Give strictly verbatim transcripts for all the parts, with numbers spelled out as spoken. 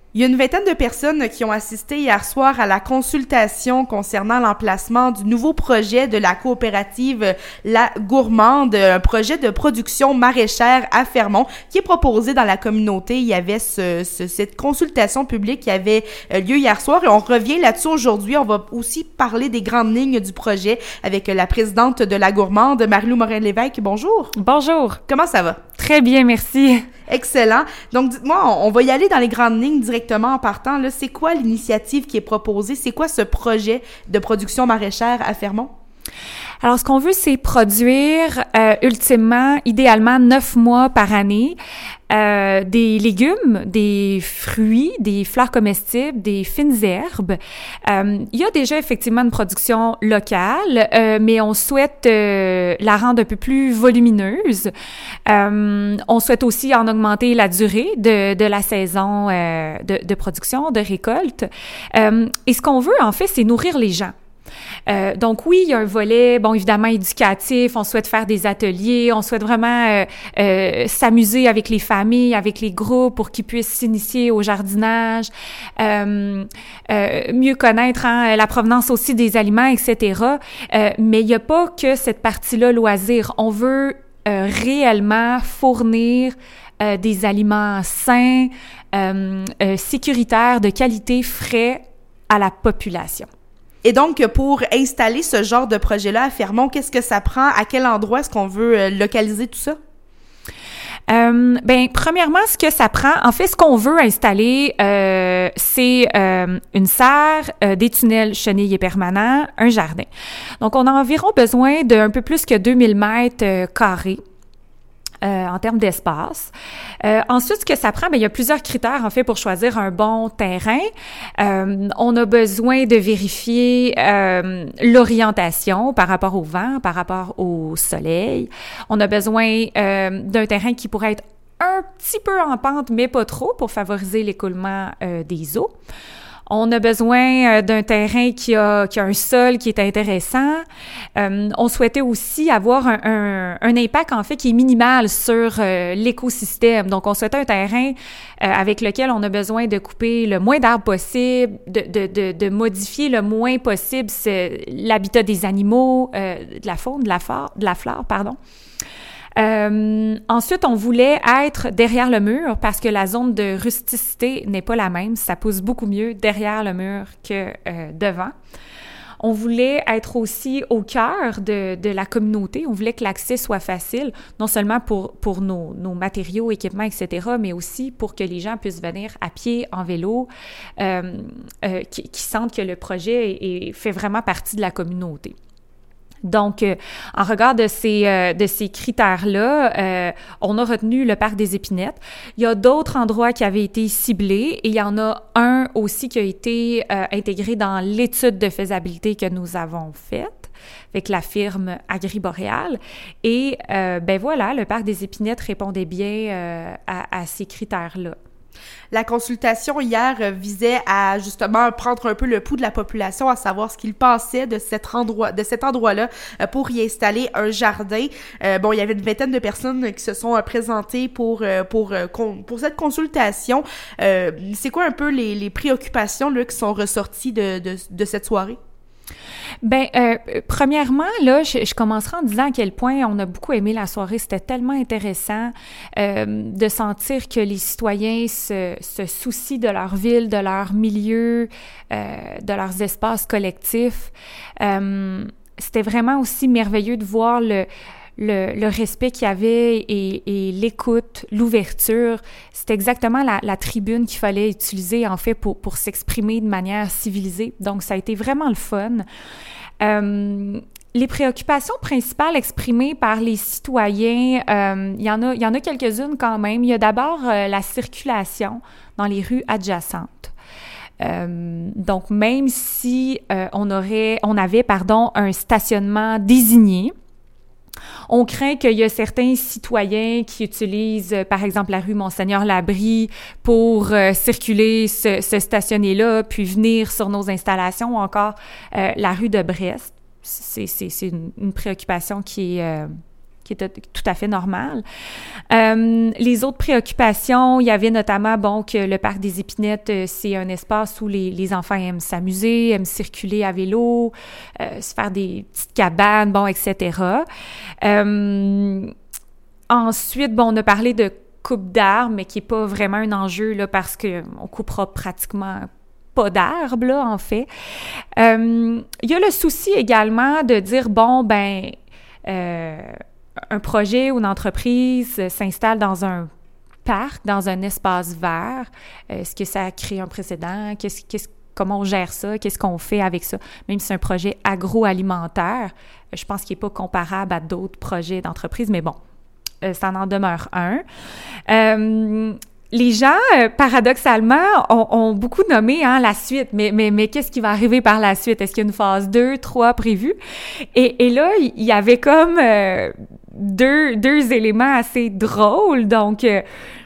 Il y a une vingtaine de personnes qui ont assisté hier soir à la consultation concernant l'emplacement du nouveau projet de la coopérative La Gourmande, un projet de production maraîchère à Fermont qui est proposé dans la communauté. Il y avait ce, ce, cette consultation publique qui avait lieu hier soir et on revient là-dessus aujourd'hui. On va aussi parler des grandes lignes du projet avec la présidente de La Gourmande, Marie-Lou Morin-Lévesque. Bonjour. Bonjour. Comment ça va? Très bien, merci. Excellent. Donc, dites-moi, on va y aller dans les grandes lignes directement en partant. Là, c'est quoi l'initiative qui est proposée? C'est quoi ce projet de production maraîchère à Fermont? Alors, ce qu'on veut, c'est produire euh, ultimement, idéalement, neuf mois par année, euh, des légumes, des fruits, des fleurs comestibles, des fines herbes. Euh, il y a déjà effectivement une production locale, euh, mais on souhaite euh, la rendre un peu plus volumineuse. Euh, on souhaite aussi en augmenter la durée de, de la saison euh, de, de production, de récolte. Euh, et ce qu'on veut, en fait, c'est nourrir les gens. Euh, donc oui, il y a un volet, bon, évidemment éducatif, on souhaite faire des ateliers, on souhaite vraiment euh, euh, s'amuser avec les familles, avec les groupes pour qu'ils puissent s'initier au jardinage, euh, euh, mieux connaître hein, la provenance aussi des aliments, et cetera. Euh, mais il n'y a pas que cette partie-là loisir. On veut euh, réellement fournir euh, des aliments sains, euh, euh, sécuritaires, de qualité, frais à la population. Et donc, pour installer ce genre de projet-là à Fermont, qu'est-ce que ça prend? À quel endroit est-ce qu'on veut euh, localiser tout ça? Euh, ben, premièrement, ce que ça prend, en fait, ce qu'on veut installer, euh, c'est euh, une serre, euh, des tunnels chenilles et permanents, un jardin. Donc, on a environ besoin d'un peu plus que deux mille mètres euh, carrés. Euh, en termes d'espace. Euh, ensuite, ce que ça prend, bien, il y a plusieurs critères, en fait, pour choisir un bon terrain. Euh, on a besoin de vérifier euh, l'orientation par rapport au vent, par rapport au soleil. On a besoin euh, d'un terrain qui pourrait être un petit peu en pente, mais pas trop, pour favoriser l'écoulement euh, des eaux. On a besoin d'un terrain qui a, qui a un sol qui est intéressant. Euh, on souhaitait aussi avoir un, un, un impact, en fait, qui est minimal sur euh, l'écosystème. Donc, on souhaitait un terrain euh, avec lequel on a besoin de couper le moins d'arbres possible, de, de, de, de modifier le moins possible l'habitat des animaux, euh, de la faune, de la flore, de la flore, pardon. Euh, ensuite, on voulait être derrière le mur parce que la zone de rusticité n'est pas la même. Ça pousse beaucoup mieux derrière le mur que euh, devant. On voulait être aussi au cœur de, de la communauté. On voulait que l'accès soit facile, non seulement pour, pour nos, nos matériaux, équipements, et cetera, mais aussi pour que les gens puissent venir à pied, en vélo, euh, euh, qui, qui sentent que le projet est, est, fait vraiment partie de la communauté. Donc, euh, en regard de ces euh, de ces critères-là, euh, on a retenu le parc des Épinettes. Il y a d'autres endroits qui avaient été ciblés et il y en a un aussi qui a été euh, intégré dans l'étude de faisabilité que nous avons faite avec la firme Agri-Boréal. Et euh, ben voilà, le parc des Épinettes répondait bien euh, à, à ces critères-là. La consultation hier visait à justement prendre un peu le pouls de la population, à savoir ce qu'ils pensaient de cet endroit, de cet endroit-là pour y installer un jardin. Euh, bon, il y avait une vingtaine de personnes qui se sont présentées pour pour pour cette consultation. Euh, c'est quoi un peu les, les préoccupations là qui sont ressorties de de, de cette soirée? Ben, euh, premièrement, là, je, je commencerai en disant à quel point on a beaucoup aimé la soirée. C'était tellement intéressant euh, de sentir que les citoyens se, se soucient de leur ville, de leur milieu, euh, de leurs espaces collectifs. Euh, c'était vraiment aussi merveilleux de voir le Le, le respect qu'il y avait et, et l'écoute, l'ouverture. C'était exactement la, la tribune qu'il fallait utiliser, en fait, pour, pour s'exprimer de manière civilisée. Donc, ça a été vraiment le fun. Euh, les préoccupations principales exprimées par les citoyens, euh, il y en a, il y en a quelques-unes quand même. Il y a d'abord euh, la circulation dans les rues adjacentes. Euh, donc, même si euh, on aurait, on avait, pardon, un stationnement désigné, on craint qu'il y a certains citoyens qui utilisent, euh, par exemple, la rue Monseigneur-Labrie pour euh, circuler, se, se stationner là, puis venir sur nos installations, ou encore euh, la rue de Brest. C'est, c'est, c'est une, une préoccupation qui est, euh, qui était tout à fait normal. Euh, les autres préoccupations, il y avait notamment, bon, que le parc des Épinettes, euh, c'est un espace où les, les enfants aiment s'amuser, aiment circuler à vélo, euh, se faire des petites cabanes, bon, et cetera. Euh, ensuite, bon, on a parlé de coupe d'arbres, mais qui n'est pas vraiment un enjeu, là, parce qu'on coupera pratiquement pas d'arbres, là, en fait. Euh, il y a le souci également de dire, bon, ben, euh, un projet ou une entreprise s'installe dans un parc, dans un espace vert. Est-ce que ça crée un précédent? Qu'est-ce, qu'est-ce, comment on gère ça? Qu'est-ce qu'on fait avec ça? Même si c'est un projet agroalimentaire, je pense qu'il n'est pas comparable à d'autres projets d'entreprise, mais bon, euh, ça en demeure un. Euh, Les gens, euh, paradoxalement, ont, ont beaucoup nommé hein, la suite, mais, mais, mais qu'est-ce qui va arriver par la suite? Est-ce qu'il y a une phase deux, trois prévue? Et, et là, il y avait comme euh, deux, deux éléments assez drôles, donc euh,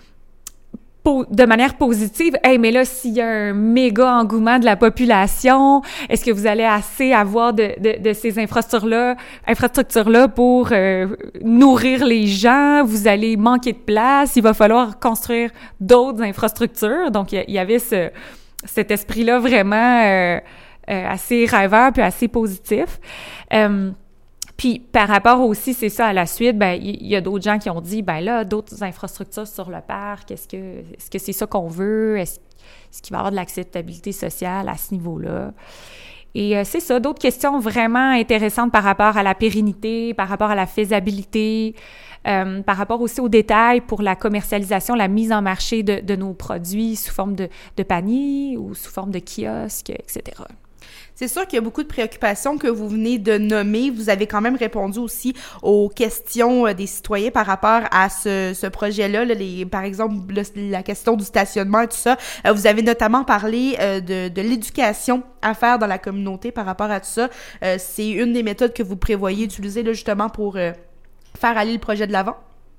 po- de manière positive. Hey, mais là, s'il y a un méga engouement de la population, est-ce que vous allez assez avoir de, de, de ces infrastructures-là, infrastructures-là pour euh, nourrir les gens? Vous allez manquer de place, il va falloir construire d'autres infrastructures. Donc, il y, y avait ce, cet esprit-là vraiment euh, euh, assez rêveur puis assez positif. Euh, Puis, par rapport aussi, c'est ça, à la suite, ben il y, y a d'autres gens qui ont dit, ben là, d'autres infrastructures sur le parc, est-ce que est-ce que c'est ça qu'on veut? Est-ce, est-ce qu'il va y avoir de l'acceptabilité sociale à ce niveau-là? Et euh, c'est ça, d'autres questions vraiment intéressantes par rapport à la pérennité, par rapport à la faisabilité, euh, par rapport aussi aux détails pour la commercialisation, la mise en marché de, de nos produits sous forme de, de panier ou sous forme de kiosque, et cetera. C'est sûr qu'il y a beaucoup de préoccupations que vous venez de nommer. Vous avez quand même répondu aussi aux questions des citoyens par rapport à ce, ce projet-là. Là, les, par exemple, le, la question du stationnement et tout ça. Euh, vous avez notamment parlé euh, de, de l'éducation à faire dans la communauté par rapport à tout ça. Euh, c'est une des méthodes que vous prévoyez utiliser là, justement pour euh, faire aller le projet de l'avant?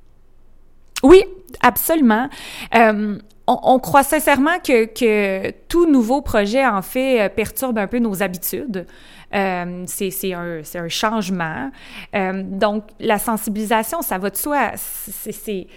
Oui, absolument. Euh, On, on croit sincèrement que, que tout nouveau projet, en fait, perturbe un peu nos habitudes. Euh, c'est, c'est, un, c'est un changement. Euh, donc, la sensibilisation, ça va de soi. C'est, c'est,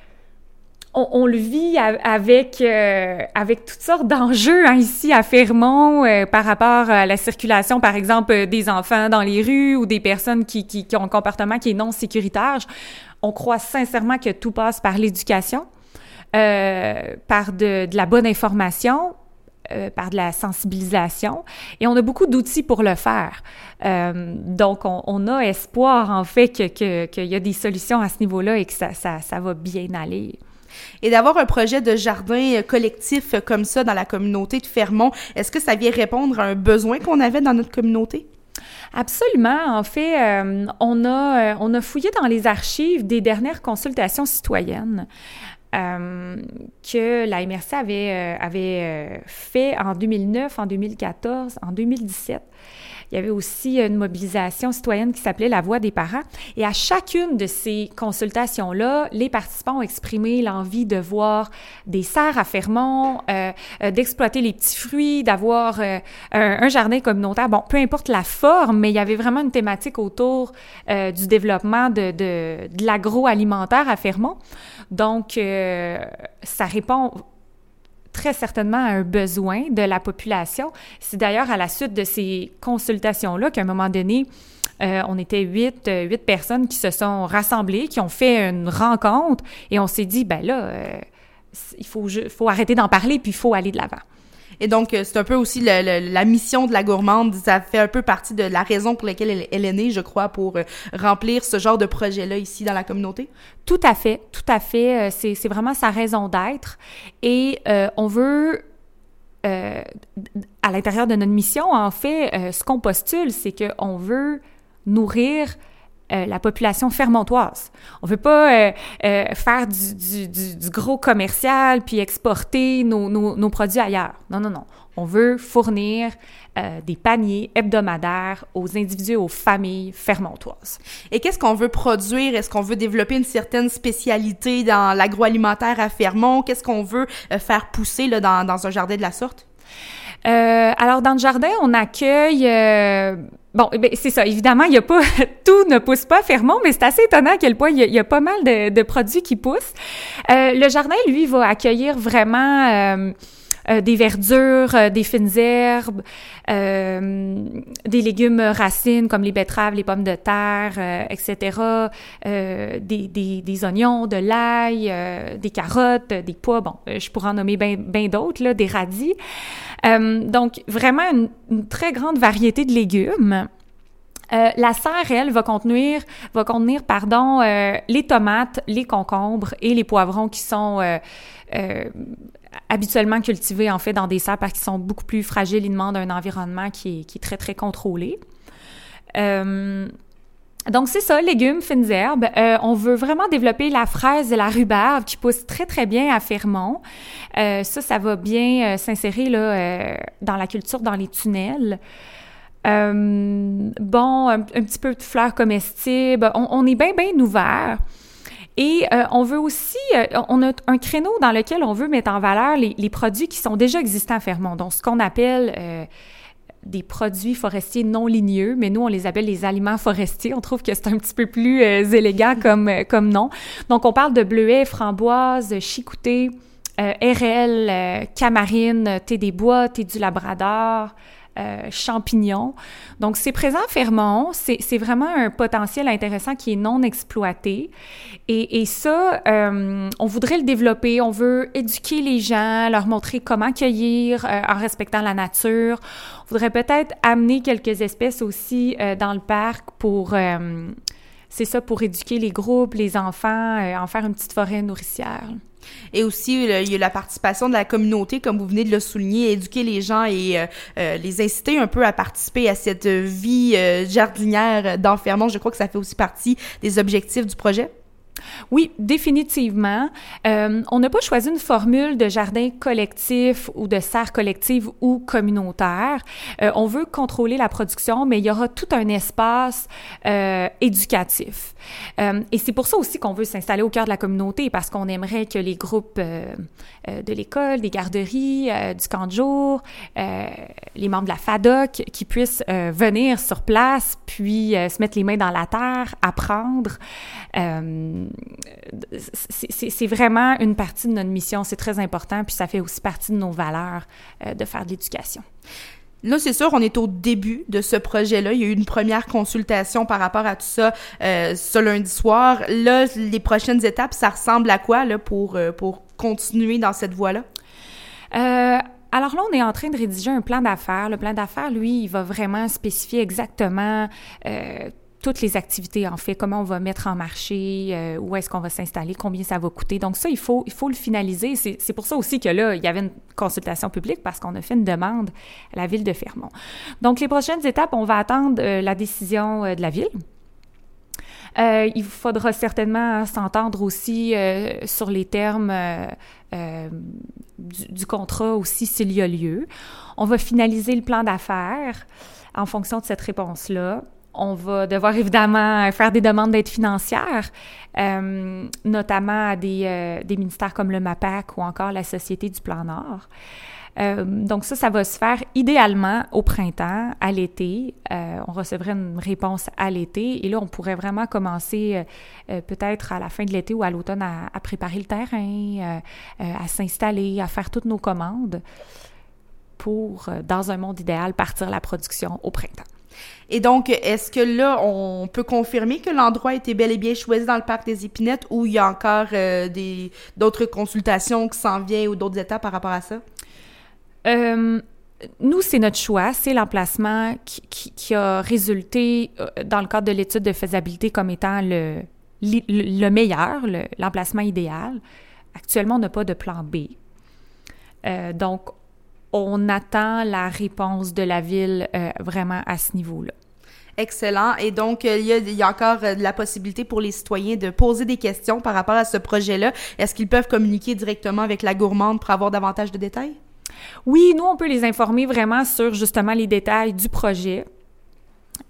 on, on le vit avec, euh, avec toutes sortes d'enjeux hein, ici à Fermont euh, par rapport à la circulation, par exemple, des enfants dans les rues ou des personnes qui, qui, qui ont un comportement qui est non sécuritaire. On croit sincèrement que tout passe par l'éducation. Euh, par de, de la bonne information, euh, par de la sensibilisation, et on a beaucoup d'outils pour le faire. Euh, donc, on, on a espoir, en fait, que, que, qu'il y a des solutions à ce niveau-là et que ça, ça, ça va bien aller. Et d'avoir un projet de jardin collectif comme ça dans la communauté de Fermont, est-ce que ça vient répondre à un besoin qu'on avait dans notre communauté? Absolument. En fait, euh, on a, on a fouillé dans les archives des dernières consultations citoyennes. Euh, que la M R C avait, euh, avait euh, fait en deux mille neuf, en deux mille quatorze, en deux mille dix-sept. Il y avait aussi une mobilisation citoyenne qui s'appelait La Voix des parents. Et à chacune de ces consultations-là, les participants ont exprimé l'envie de voir des serres à Fermont, euh, euh, d'exploiter les petits fruits, d'avoir euh, un, un jardin communautaire. Bon, peu importe la forme, mais il y avait vraiment une thématique autour euh, du développement de, de, de l'agroalimentaire à Fermont. Donc, euh, ça répond très certainement à un besoin de la population. C'est d'ailleurs à la suite de ces consultations-là qu'à un moment donné, euh, on était huit, euh, huit personnes qui se sont rassemblées, qui ont fait une rencontre et on s'est dit, ben là, euh, il faut, il faut arrêter d'en parler puis il faut aller de l'avant. Et donc, c'est un peu aussi le, le, la mission de la gourmande. Ça fait un peu partie de la raison pour laquelle elle, elle est née, je crois, pour euh, remplir ce genre de projet-là ici dans la communauté. Tout à fait, tout à fait. C'est, c'est vraiment sa raison d'être. Et euh, on veut, euh, à l'intérieur de notre mission, en fait, euh, ce qu'on postule, c'est qu'on veut nourrir Euh, la population fermontoise. On veut pas euh, euh, faire du, du, du, du gros commercial puis exporter nos, nos, nos produits ailleurs. Non, non, non. On veut fournir euh, des paniers hebdomadaires aux individus et aux familles fermontoises. Et qu'est-ce qu'on veut produire? Est-ce qu'on veut développer une certaine spécialité dans l'agroalimentaire à Fermont? Qu'est-ce qu'on veut euh, faire pousser là, dans, dans un jardin de la sorte? Euh, alors, dans le jardin, on accueille... Euh, bon, ben, c'est ça. Évidemment, il y a pas tout ne pousse pas à Fermont, mais c'est assez étonnant à quel point il y a, il y a pas mal de, de produits qui poussent. Euh, le jardin, lui, va accueillir vraiment euh, euh, des verdures, euh, des fines herbes, euh, des légumes racines comme les betteraves, les pommes de terre, euh, et cetera. Euh, des, des, des oignons, de l'ail, euh, des carottes, des pois. Bon, je pourrais en nommer bien ben d'autres, là, des radis. Euh, donc, vraiment une, une très grande variété de légumes. Euh, la serre, elle, va contenir, va contenir, pardon, euh, les tomates, les concombres et les poivrons qui sont euh, euh, habituellement cultivés, en fait, dans des serres parce qu'ils sont beaucoup plus fragiles. Ils demandent un environnement qui est, qui est très, très contrôlé. Euh, donc, c'est ça, légumes, fines herbes. Euh, on veut vraiment développer la fraise et la rhubarbe qui poussent très, très bien à Fermont. Euh, ça, ça va bien euh, s'insérer là, euh, dans la culture, dans les tunnels. Euh, bon, un, un petit peu de fleurs comestibles. On, on est bien, bien ouvert. Et euh, on veut aussi, euh, on a un créneau dans lequel on veut mettre en valeur les, les produits qui sont déjà existants à Fermont. Donc, ce qu'on appelle euh, des produits forestiers non ligneux, mais nous, on les appelle les aliments forestiers. On trouve que c'est un petit peu plus euh, élégant comme, euh, comme nom. Donc, on parle de bleuets, framboises, chicoutés, euh, érelles, euh, camarines, thé des bois, thé du Labrador, Euh, champignons. Donc, c'est présent à Fermont. C'est, c'est vraiment un potentiel intéressant qui est non exploité. Et, et ça, euh, on voudrait le développer. On veut éduquer les gens, leur montrer comment cueillir euh, en respectant la nature. On voudrait peut-être amener quelques espèces aussi euh, dans le parc pour... Euh, c'est ça, pour éduquer les groupes, les enfants, euh, en faire une petite forêt nourricière. Et aussi, il y a la participation de la communauté, comme vous venez de le souligner, éduquer les gens et euh, euh, les inciter un peu à participer à cette vie euh, jardinière dans Fermont. Je crois que ça fait aussi partie des objectifs du projet. Oui, définitivement. Euh, on n'a pas choisi une formule de jardin collectif ou de serre collective ou communautaire. Euh, on veut contrôler la production, mais il y aura tout un espace euh, éducatif. Euh, et c'est pour ça aussi qu'on veut s'installer au cœur de la communauté, parce qu'on aimerait que les groupes euh, euh, de l'école, des garderies, euh, du camp de jour, euh, les membres de la FADOC, qui puissent euh, venir sur place, puis euh, se mettre les mains dans la terre, apprendre. Euh, c'est, c'est, c'est vraiment une partie de notre mission, c'est très important, puis ça fait aussi partie de nos valeurs euh, de faire de l'éducation. Là, c'est sûr, on est au début de ce projet-là. Il y a eu une première consultation par rapport à tout ça euh, ce lundi soir. Là, les prochaines étapes, ça ressemble à quoi là pour, euh, pour continuer dans cette voie-là? Euh, alors là, on est en train de rédiger un plan d'affaires. Le plan d'affaires, lui, il va vraiment spécifier exactement euh, toutes les activités, en fait, comment on va mettre en marché, euh, où est-ce qu'on va s'installer, combien ça va coûter. Donc ça, il faut, il faut le finaliser. C'est, c'est pour ça aussi que là, il y avait une consultation publique parce qu'on a fait une demande à la Ville de Fermont. Donc, les prochaines étapes, on va attendre euh, la décision euh, de la Ville. Euh, il faudra certainement s'entendre aussi euh, sur les termes euh, euh, du, du contrat aussi s'il y a lieu. On va finaliser le plan d'affaires en fonction de cette réponse-là. On va devoir évidemment faire des demandes d'aide financière, euh, notamment à des, euh, des ministères comme le MAPAC ou encore la Société du Plan Nord. Euh, donc ça, ça va se faire idéalement au printemps, à l'été. Euh, on recevrait une réponse à l'été et là, on pourrait vraiment commencer euh, peut-être à la fin de l'été ou à l'automne à, à préparer le terrain, euh, euh, à s'installer, à faire toutes nos commandes pour, euh, dans un monde idéal, partir la production au printemps. Et donc, est-ce que là, on peut confirmer que l'endroit a été bel et bien choisi dans le parc des Épinettes ou il y a encore euh, des, d'autres consultations qui s'en viennent ou d'autres étapes par rapport à ça? Euh, nous, c'est notre choix. C'est l'emplacement qui, qui, qui a résulté dans le cadre de l'étude de faisabilité comme étant le, le, le meilleur, le, l'emplacement idéal. Actuellement, on n'a pas de plan B. Euh, donc, on attend la réponse de la Ville euh, vraiment à ce niveau-là. Excellent. Et donc, il y a, il y a encore de la possibilité pour les citoyens de poser des questions par rapport à ce projet-là. Est-ce qu'ils peuvent communiquer directement avec la gourmande pour avoir davantage de détails? Oui, nous, on peut les informer vraiment sur justement les détails du projet.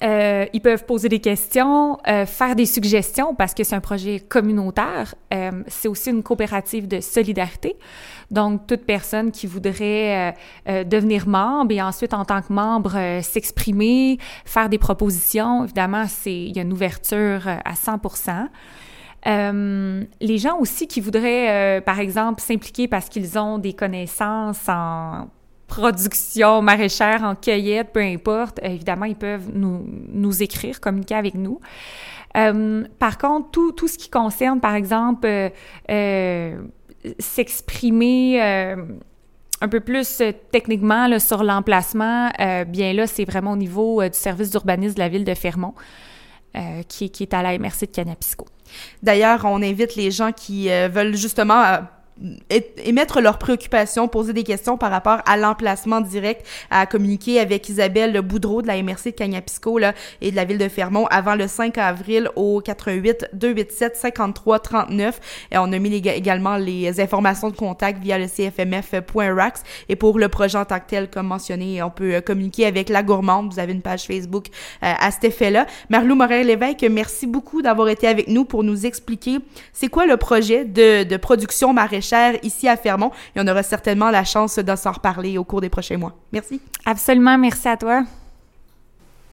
Euh, ils peuvent poser des questions, euh, faire des suggestions parce que c'est un projet communautaire. Euh, c'est aussi une coopérative de solidarité. Donc, toute personne qui voudrait euh, euh, devenir membre et ensuite, en tant que membre, euh, s'exprimer, faire des propositions, évidemment, c'est, il y a une ouverture à cent pour cent. Euh, les gens aussi qui voudraient, euh, par exemple, s'impliquer parce qu'ils ont des connaissances en production maraîchère, en cueillette, peu importe, évidemment, ils peuvent nous, nous écrire, communiquer avec nous. Euh, par contre, tout, tout ce qui concerne, par exemple, euh, euh, s'exprimer euh, un peu plus euh, techniquement là, sur l'emplacement, euh, bien là, c'est vraiment au niveau euh, du service d'urbanisme de la ville de Fermont, euh, qui, qui est à la M R C de Canapisco. D'ailleurs, on invite les gens qui euh, veulent justement euh, émettre leurs préoccupations, poser des questions par rapport à l'emplacement direct, à communiquer avec Isabelle Boudreau de la M R C de Cagnapisco là, et de la ville de Fermont avant le cinq avril au quatre un huit, deux huit sept, cinq trois trois neuf. Et on a mis les, également les informations de contact via le c f m f point rax. Et pour le projet en tant que tel, comme mentionné, on peut communiquer avec La Gourmande. Vous avez une page Facebook euh, à cet effet-là. Marlou Morin-Lévesque, merci beaucoup d'avoir été avec nous pour nous expliquer c'est quoi le projet de, de production maraîchère ici à Fermont. Et on aura certainement la chance d'en s'en reparler au cours des prochains mois. Merci. Absolument, merci à toi.